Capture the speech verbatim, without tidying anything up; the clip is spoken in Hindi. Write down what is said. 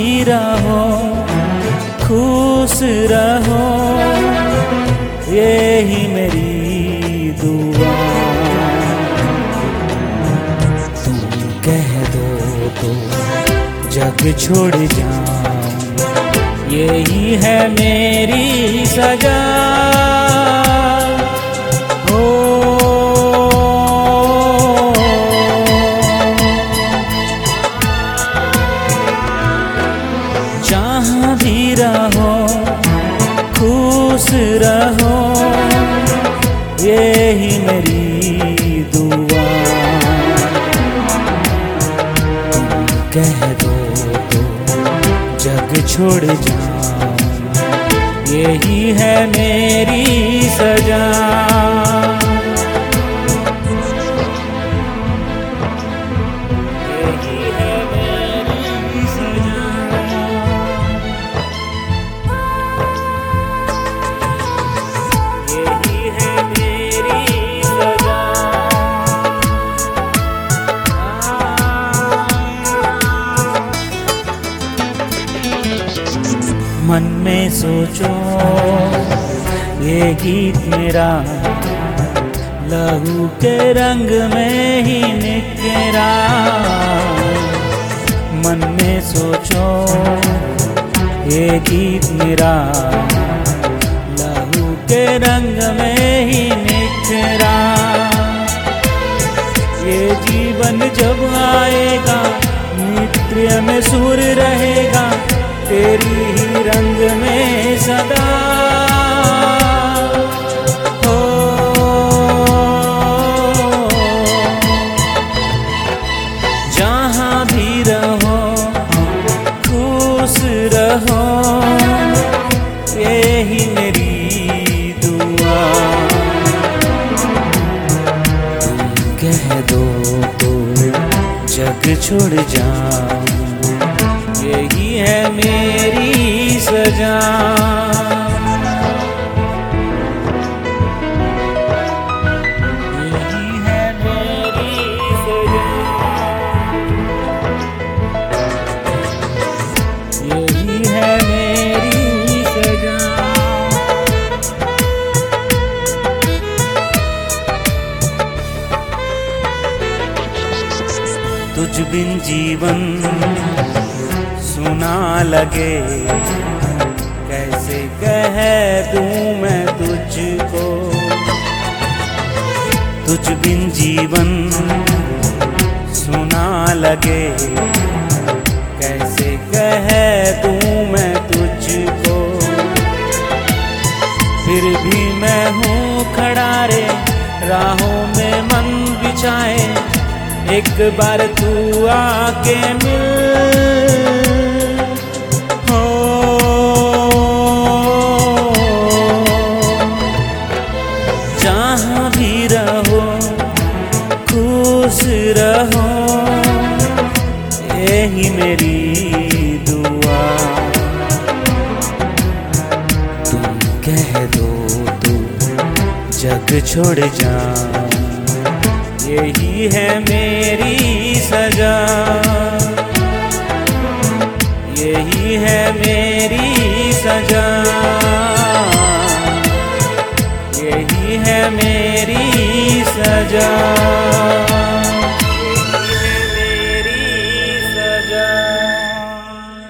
भी रहो खुश रहो, यही मेरी दुआ। तुम कह दो तो जग छोड़ जाऊं, यही है मेरी सजा। हो जहाँ भी रहो खुश रहो, यही मेरी दुआ। तुम कह दो तो जग छोड़ जाऊं, यही है मेरी सजा। यही है मेरी सजा। यही है मेरी सजा। मन में सोचो ये गीत मेरा लहू के रंग में ही निकरा। मन में सोचो ये गीत मेरा लहू के रंग में ही निकरा। ये जीवन जब आएगा नृत्य में सुर रहेगा, तेरी ही रंग में सदा। हो जहाँ भी रहो खुश रहो, यही मेरी दुआ। तुम कह दो तो जग छोड़ जाऊं, यही है मेरी सजा। यही है मेरी सजा। यही है मेरी सजा। तुझ बिन जीवन सुना लगे, कैसे कह दूं मैं तुझको। तुझ बिन जीवन सुना लगे, कैसे कह दूं मैं तुझको। फिर भी मैं हूँ खड़ा रे राहों में मन बिछाए, एक बार तू आके मिल। हो जहाँ भी रहो खुश रहो, यही मेरी दुआ। तुम कह दो तो जग छोड़ जाऊं, यही है मेरी सजा। यही है मेरी सजा। यही है मेरी सजा।